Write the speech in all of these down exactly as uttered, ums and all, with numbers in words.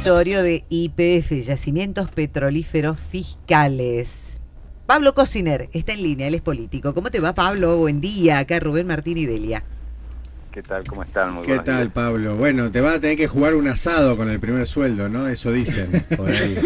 directorio de Y P F, Yacimientos Petrolíferos Fiscales. Pablo Cociner está en línea, él es político. ¿Cómo te va, Pablo? Buen día, acá Rubén Martín y Delia. ¿Qué tal? ¿Cómo están? Muy ¿Qué tal, días. Pablo? Bueno, te vas a tener que jugar un asado con el primer sueldo, ¿no? Eso dicen por ahí.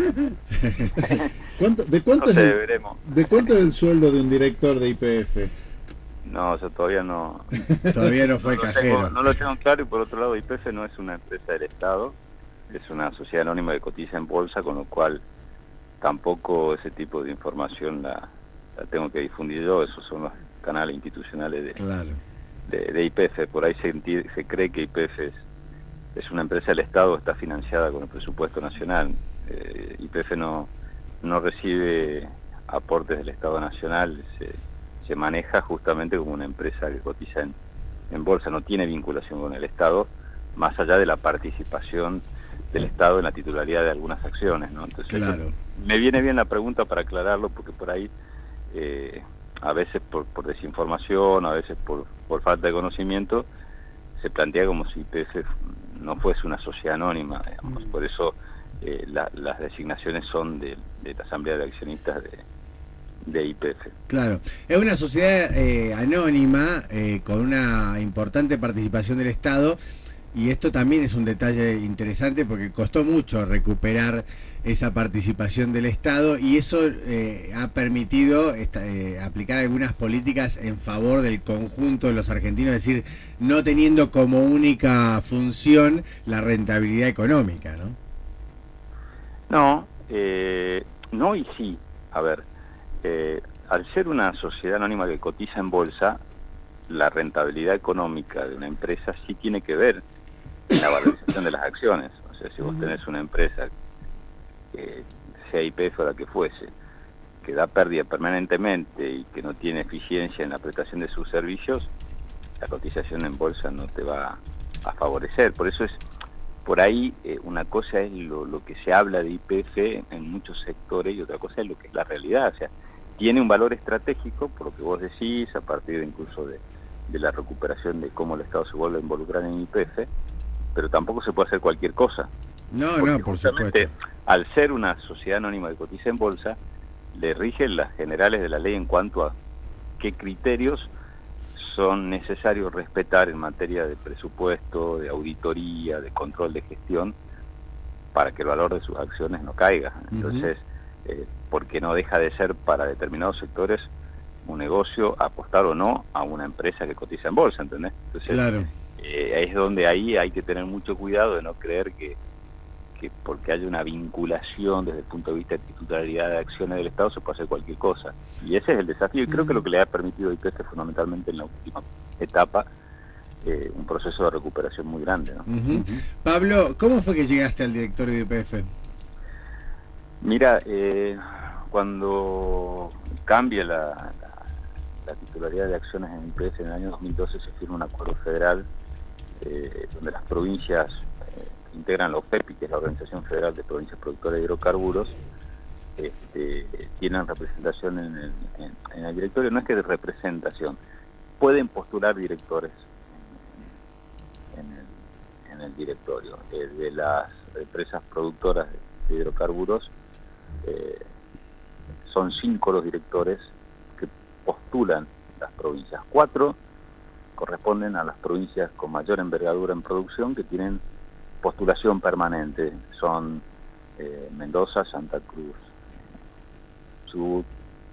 ¿Cuánto, ¿De cuánto, no sé, es el, veremos. ¿De cuánto es el sueldo de un director de Y P F? No, yo todavía no... Todavía no fue no cajero. Tengo, no lo tengo claro, y por otro lado, Y P F no es una empresa del Estado, es una sociedad anónima que cotiza en bolsa, con lo cual tampoco ese tipo de información la, la tengo que difundir yo. Esos son los canales institucionales de... Claro. De, de Y P F. Por ahí se, se cree que Y P F es, es una empresa del Estado, está financiada con el presupuesto nacional. Eh, Y P F no, no recibe aportes del Estado nacional, se, se maneja justamente como una empresa que cotiza en, en bolsa, no tiene vinculación con el Estado, más allá de la participación del Estado en la titularidad de algunas acciones, ¿no? Entonces, claro. Me viene bien la pregunta para aclararlo, porque por ahí... Eh, a veces por, por desinformación, a veces por, por falta de conocimiento, se plantea como si Y P F no fuese una sociedad anónima, digamos. Por eso eh, la, las designaciones son de, de la Asamblea de Accionistas de, de Y P F. Claro, es una sociedad eh, anónima eh, con una importante participación del Estado, y esto también es un detalle interesante porque costó mucho recuperar esa participación del Estado, y eso eh, ha permitido esta, eh, aplicar algunas políticas en favor del conjunto de los argentinos, es decir, no teniendo como única función la rentabilidad económica, ¿no? No, eh, no y sí. A ver, eh, al ser una sociedad anónima que cotiza en bolsa, la rentabilidad económica de una empresa sí tiene que ver en la valorización de las acciones. O sea, si vos tenés una empresa, que sea Y P F o la que fuese, que da pérdida permanentemente y que no tiene eficiencia en la prestación de sus servicios, la cotización en bolsa no te va a favorecer. Por eso es, por ahí, eh, una cosa es lo, lo que se habla de Y P F en muchos sectores y otra cosa es lo que es la realidad. O sea, tiene un valor estratégico, por lo que vos decís, a partir de incluso de, de la recuperación de cómo el Estado se vuelve a involucrar en Y P F, pero tampoco se puede hacer cualquier cosa. No, Porque no, por supuesto. Al ser una sociedad anónima que cotiza en bolsa, le rigen las generales de la ley en cuanto a qué criterios son necesarios respetar en materia de presupuesto, de auditoría, de control de gestión, para que el valor de sus acciones no caiga. Entonces, uh-huh. eh, porque no deja de ser para determinados sectores un negocio apostar o no a una empresa que cotiza en bolsa, ¿entendés? Entonces, claro. eh, es donde ahí hay que tener mucho cuidado de no creer que que porque haya una vinculación desde el punto de vista de titularidad de acciones del Estado se puede hacer cualquier cosa. Y ese es el desafío, y creo que lo que le ha permitido a Y P F fundamentalmente en la última etapa, eh, un proceso de recuperación muy grande, ¿no? Uh-huh. Uh-huh. Pablo, ¿cómo fue que llegaste al directorio de Y P F? Mira, eh, cuando cambia la, la, la titularidad de acciones en Y P F en el año dos mil doce, se firma un acuerdo federal eh, donde las provincias integran la O F E P I, que es la Organización Federal de Provincias Productoras de Hidrocarburos, este, tienen representación en el, en, en el directorio. No es que de representación, pueden postular directores en, en, el, en el directorio. Eh, de las empresas productoras de hidrocarburos, eh, son cinco los directores que postulan las provincias. Cuatro corresponden a las provincias con mayor envergadura en producción, que tienen postulación permanente. Son eh, Mendoza, Santa Cruz, Chubut,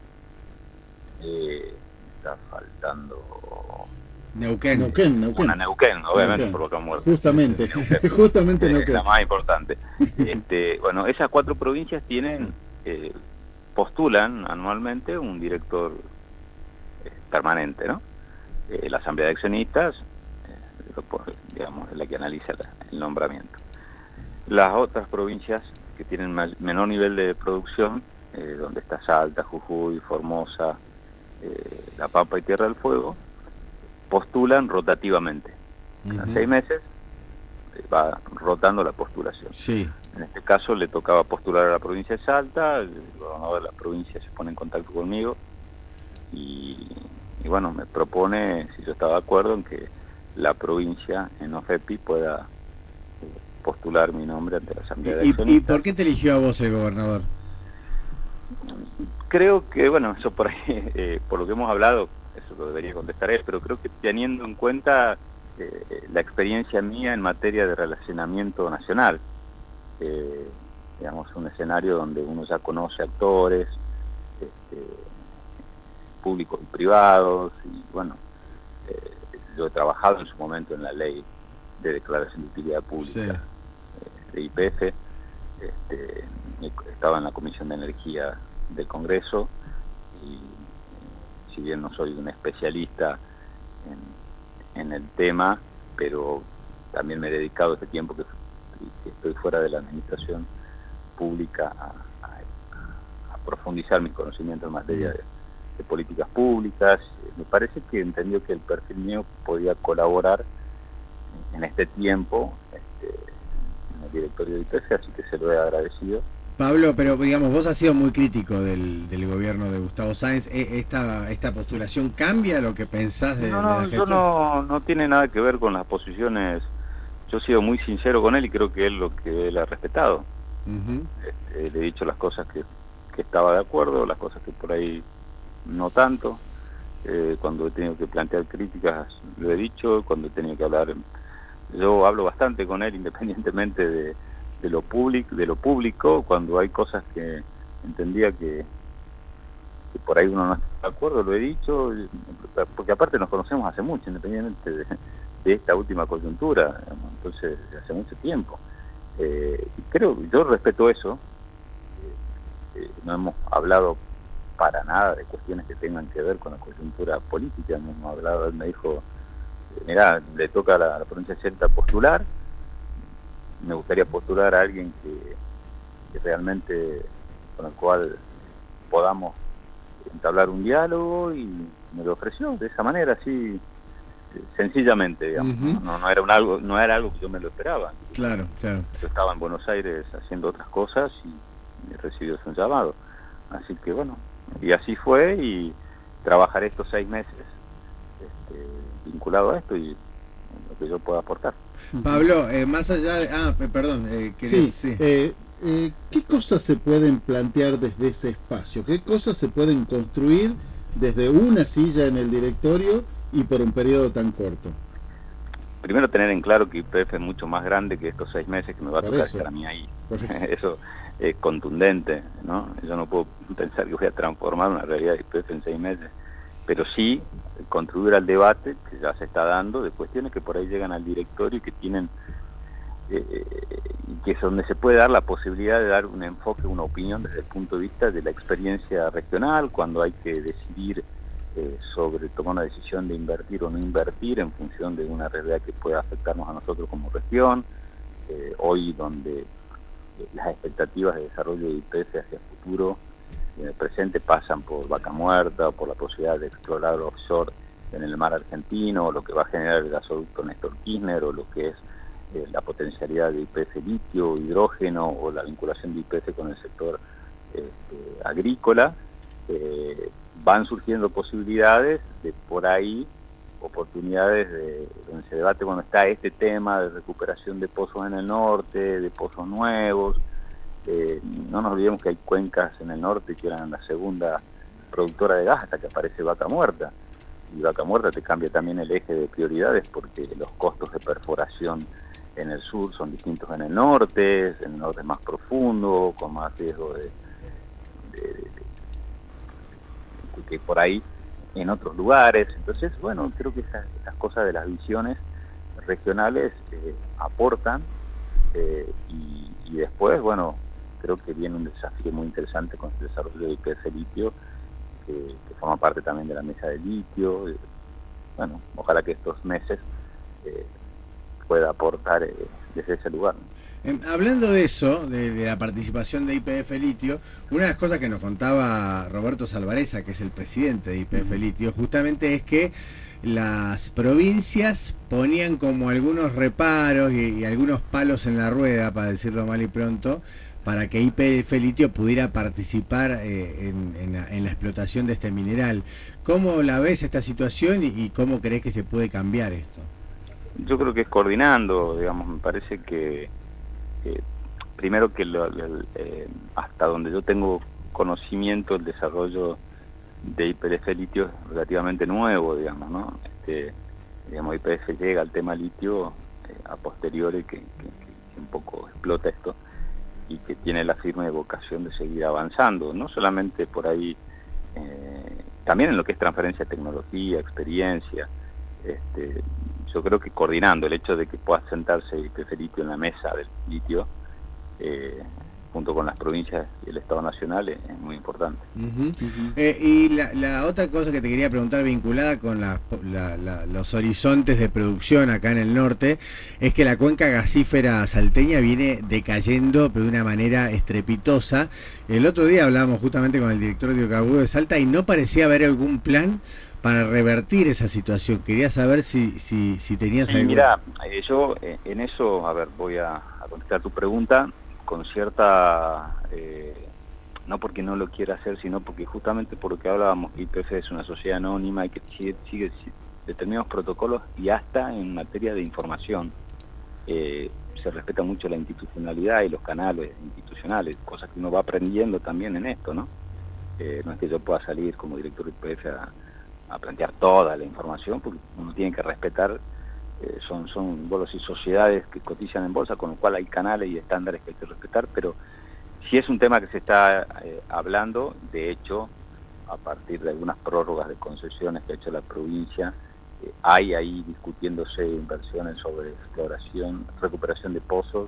eh, está faltando Neuquén. Neuquén, Neuquén. Una Neuquén, obviamente, Neuquén. por lo que ha muerto. Justamente, Neuquén. justamente Eh, Neuquén. la más importante. Este, bueno, esas cuatro provincias tienen, eh, postulan anualmente un director eh, permanente, ¿no? Eh, la Asamblea de Accionistas, digamos, es la que analiza el nombramiento. Las otras provincias que tienen menor nivel de producción, eh, donde está Salta, Jujuy, Formosa, eh, La Pampa y Tierra del Fuego, postulan rotativamente. Uh-huh. En seis meses eh, va rotando la postulación. Sí. En este caso le tocaba postular a la provincia de Salta, el gobernador de la provincia se pone en contacto conmigo y, y bueno, me propone si yo estaba de acuerdo en que la provincia en O F E P I pueda postular mi nombre ante la Asamblea de ¿Y, Accionistas. ¿Y por qué te eligió a vos el gobernador? Creo que, bueno, eso por ahí, eh, por lo que hemos hablado, eso lo debería contestar él, pero creo que teniendo en cuenta eh, la experiencia mía en materia de relacionamiento nacional, eh, digamos, un escenario donde uno ya conoce actores, este, públicos y privados, y bueno, eh, yo he trabajado en su momento en la ley de declaración de utilidad pública, sí, eh, de Y P F, este, estaba en la Comisión de Energía del Congreso, y si bien no soy un especialista en, en el tema, pero también me he dedicado este tiempo que, que estoy fuera de la administración pública a, a, a profundizar mis conocimientos en materia de, de políticas públicas. Me parece que entendió que el perfil mío podía colaborar en este tiempo este, en el directorio de I P F, así que se lo he agradecido. Pablo, pero digamos, vos has sido muy crítico del, del gobierno de Gustavo Sáenz. ¿Esta, esta postulación cambia lo que pensás de, no, no, de la gestión? Yo no, no tiene nada que ver con las posiciones. Yo he sido muy sincero con él y creo que él lo que él ha respetado. Uh-huh. este, le he dicho las cosas que, que estaba de acuerdo, las cosas que por ahí no tanto. Eh, cuando he tenido que plantear críticas lo he dicho, cuando he tenido que hablar, yo hablo bastante con él independientemente de de lo público, de lo público, cuando hay cosas que entendía que, que por ahí uno no está de acuerdo, lo he dicho, porque aparte nos conocemos hace mucho, independientemente de, de esta última coyuntura, entonces hace mucho tiempo. Eh, creo, yo respeto eso, eh, eh, no hemos hablado para nada de cuestiones que tengan que ver con la coyuntura política, no hemos hablado, él me dijo, mirá, le toca a la, a la provincia cierta postular, me gustaría postular a alguien que, que realmente con el cual podamos entablar un diálogo, y me lo ofreció de esa manera, así sencillamente, digamos. Uh-huh. no, no era un algo no era algo que yo me lo esperaba. Claro, claro. Yo estaba en Buenos Aires haciendo otras cosas y recibió su llamado, así que bueno, y así fue, y trabajaré estos seis meses este, vinculado a esto y lo que yo pueda aportar. Pablo, eh, más allá de... Ah, perdón. Eh, sí, sí. Eh, eh, ¿qué cosas se pueden plantear desde ese espacio? ¿Qué cosas se pueden construir desde una silla en el directorio y por un periodo tan corto? Primero, tener en claro que I P F es mucho más grande que estos seis meses que me va a por tocar eso, estar a mí ahí. Eso. Eso es contundente, ¿no? Yo no puedo pensar que voy a transformar una realidad de I P F en seis meses, pero sí contribuir al debate que ya se está dando de cuestiones que por ahí llegan al directorio y que tienen eh, y que es donde se puede dar la posibilidad de dar un enfoque, una opinión desde el punto de vista de la experiencia regional, cuando hay que decidir eh, sobre tomar una decisión de invertir o no invertir en función de una realidad que pueda afectarnos a nosotros como región, eh, hoy donde eh, las expectativas de desarrollo de I P F hacia el futuro en el presente pasan por Vaca Muerta, o por la posibilidad de explorar offshore en el mar argentino, o lo que va a generar el gasoducto Néstor Kirchner, o lo que es eh, la potencialidad de I P F litio, hidrógeno, o la vinculación de I P F con el sector este, agrícola. Eh, van surgiendo posibilidades de por ahí, oportunidades de donde se debate cuando está este tema de recuperación de pozos en el norte, de pozos nuevos. Eh, no nos olvidemos que hay cuencas en el norte que eran la segunda productora de gas hasta que aparece Vaca Muerta, y Vaca Muerta te cambia también el eje de prioridades, porque los costos de perforación en el sur son distintos en el norte, en el norte es más profundo, con más riesgo de, de, de, de que por ahí en otros lugares. Entonces, bueno, creo que esas, esas cosas de las visiones regionales eh, aportan, eh, y, y después, bueno, creo que viene un desafío muy interesante con el desarrollo de I P F litio, que, que forma parte también de la mesa de litio. Eh, bueno, ojalá que estos meses eh, pueda aportar eh, desde ese lugar. Eh, hablando de eso, de, de la participación de I P F Litio, una de las cosas que nos contaba Roberto Salvareza, que es el presidente de I P F Litio, justamente es que las provincias ponían como algunos reparos y, y algunos palos en la rueda, para decirlo mal y pronto, para que I P F Litio pudiera participar eh, en, en, la, en la explotación de este mineral. ¿Cómo la ves esta situación y, y cómo crees que se puede cambiar esto? Yo creo que es coordinando, digamos, me parece que eh, primero que lo, lo, eh, hasta donde yo tengo conocimiento, el desarrollo de Y P F litio es relativamente nuevo, digamos, ¿no? Este, digamos, Y P F llega al tema litio eh, a posteriori que, que, que un poco explota esto y que tiene la firme vocación de seguir avanzando, no solamente por ahí, eh, también en lo que es transferencia de tecnología, experiencia. Este, yo creo que coordinando el hecho de que pueda sentarse Y P F litio en la mesa del litio, eh, junto con las provincias y el Estado Nacional, es, es muy importante. Uh-huh. Uh-huh. Eh, y la, la otra cosa que te quería preguntar vinculada con la, la, la, los horizontes de producción acá en el norte, es que la cuenca gasífera salteña viene decayendo pero de una manera estrepitosa. El otro día hablábamos justamente con el director de Hidrocarburos de Salta y no parecía haber algún plan para revertir esa situación. Quería saber si, si, si tenías sí, algo. Mira, eh, yo eh, en eso, a ver, voy a, a contestar tu pregunta con cierta, eh, no porque no lo quiera hacer, sino porque justamente por lo que hablábamos, Y P F es una sociedad anónima y que sigue, sigue determinados protocolos y hasta en materia de información eh, se respeta mucho la institucionalidad y los canales institucionales, cosas que uno va aprendiendo también en esto, ¿no? Eh, no es que yo pueda salir como director de Y P F a, a plantear toda la información, porque uno tiene que respetar. Eh, son, son bolos y sociedades que cotizan en bolsa, con lo cual hay canales y estándares que hay que respetar, pero si es un tema que se está eh, hablando, de hecho, a partir de algunas prórrogas de concesiones que ha hecho la provincia, eh, hay ahí discutiéndose inversiones sobre exploración, recuperación de pozos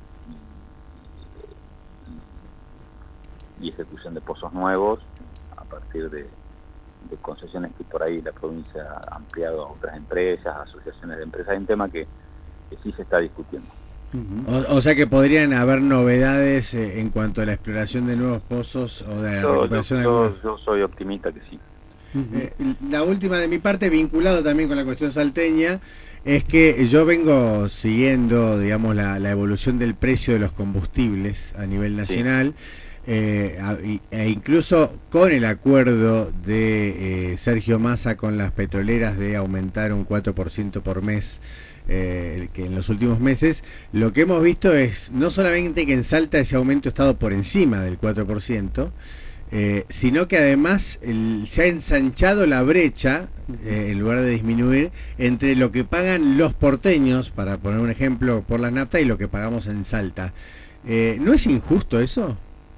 y, y, y ejecución de pozos nuevos, a partir de de concesiones que por ahí la provincia ha ampliado a otras empresas, asociaciones de empresas. Hay un tema que, que sí se está discutiendo. O, o sea que podrían haber novedades eh, en cuanto a la exploración de nuevos pozos o de la yo, recuperación yo, de algunos. Yo soy optimista que sí. Uh-huh. Eh, la última de mi parte, vinculado también con la cuestión salteña, es que yo vengo siguiendo, digamos, la, la evolución del precio de los combustibles a nivel nacional. Sí. Eh, e incluso con el acuerdo de eh, Sergio Massa con las petroleras de aumentar un cuatro por ciento por mes, eh, que en los últimos meses lo que hemos visto es no solamente que en Salta ese aumento ha estado por encima del cuatro por ciento, eh, sino que además el, se ha ensanchado la brecha, eh, en lugar de disminuir, entre lo que pagan los porteños, para poner un ejemplo, por la nafta y lo que pagamos en Salta. Eh, ¿no es injusto eso?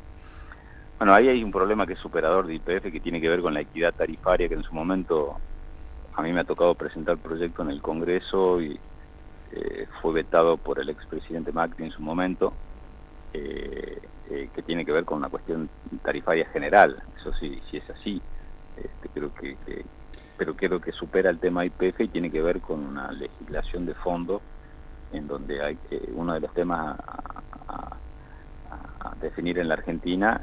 Bueno, ahí hay un problema que es superador de Y P F, que tiene que ver con la equidad tarifaria, que en su momento a mí me ha tocado presentar el proyecto en el Congreso y eh, fue vetado por el expresidente Macri en su momento, eh, eh, que tiene que ver con una cuestión tarifaria general. Eso sí, sí es así. Este, creo que, que, pero creo que supera el tema Y P F y tiene que ver con una legislación de fondo en donde hay eh, uno de los temas a, a, a definir en la Argentina,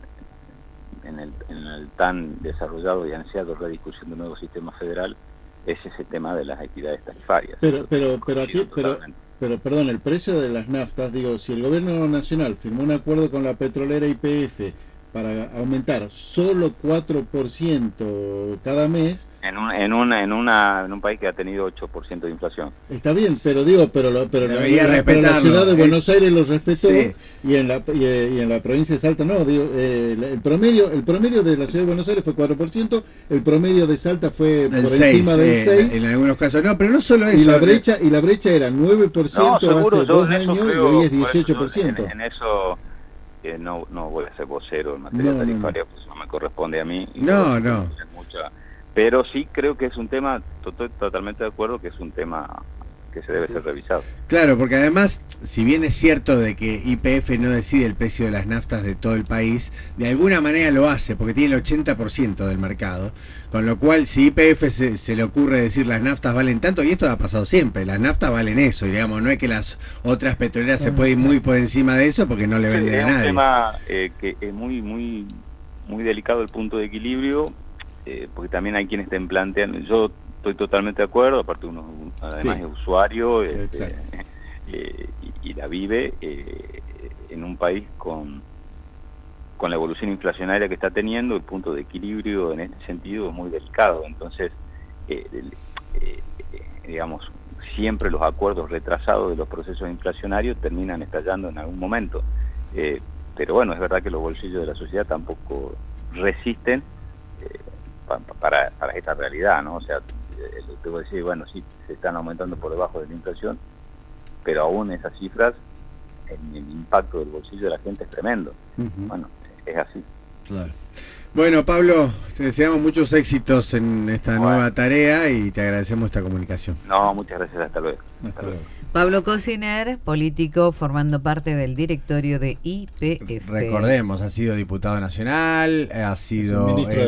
en el, en el tan desarrollado y ansiado la discusión de un nuevo sistema federal, es ese tema de las equidades tarifarias. Pero, pero, pero aquí, pero, pero, perdón, el precio de las naftas, digo, si el gobierno nacional firmó un acuerdo con la petrolera Y P F para aumentar solo cuatro por ciento cada mes, en un en una en una en un país que ha tenido ocho por ciento de inflación. Está bien, pero digo, pero lo, pero, la, la, pero la ciudad de Buenos es, Aires lo respetó, sí. y en la y, y en la provincia de Salta no, digo, eh, el promedio el promedio de la ciudad de Buenos Aires fue cuatro por ciento, el promedio de Salta fue del por seis, encima del eh, seis. En algunos casos no, pero no solo eso. Y la brecha y la brecha era nueve por ciento no, seguro, hace yo dos en eso años creo, y hoy es dieciocho por ciento. En, en eso eh, no no voy a ser vocero en materia no, tarifaria, no, no. pues no me corresponde a mí. No, no. Mucha, pero sí creo que es un tema, estoy totalmente de acuerdo que es un tema que se debe ser revisado. Claro, porque además, si bien es cierto de que Y P F no decide el precio de las naftas de todo el país, de alguna manera lo hace, porque tiene el ochenta por ciento del mercado, con lo cual si Y P F se, se le ocurre decir las naftas valen tanto, y esto ha pasado siempre, las naftas valen eso, y digamos, no es que las otras petroleras se pueden ir muy por encima de eso porque no le venden sí, a nadie. Es un tema eh, que es muy, muy, muy delicado el punto de equilibrio, eh, porque también hay quienes estén planteando, yo estoy totalmente de acuerdo, aparte uno además sí. es usuario este, eh, y, y la vive eh, en un país con con la evolución inflacionaria que está teniendo, el punto de equilibrio en este sentido es muy delicado. Entonces, eh, eh, digamos, siempre los acuerdos retrasados de los procesos inflacionarios terminan estallando en algún momento. Eh, pero bueno, es verdad que los bolsillos de la sociedad tampoco resisten eh, pa, para, para esta realidad, ¿no? O sea, eh, te voy a decir, bueno, sí, se están aumentando por debajo de la inflación, pero aún esas cifras, el, el impacto del bolsillo de la gente es tremendo. Uh-huh. Bueno, es así. Claro. Bueno, Pablo, te deseamos muchos éxitos en esta bueno. nueva tarea y te agradecemos esta comunicación. No, muchas gracias, hasta luego. Hasta, hasta luego. Pablo Cosiner, político, formando parte del directorio de Y P F. Recordemos, ha sido diputado nacional, ha sido...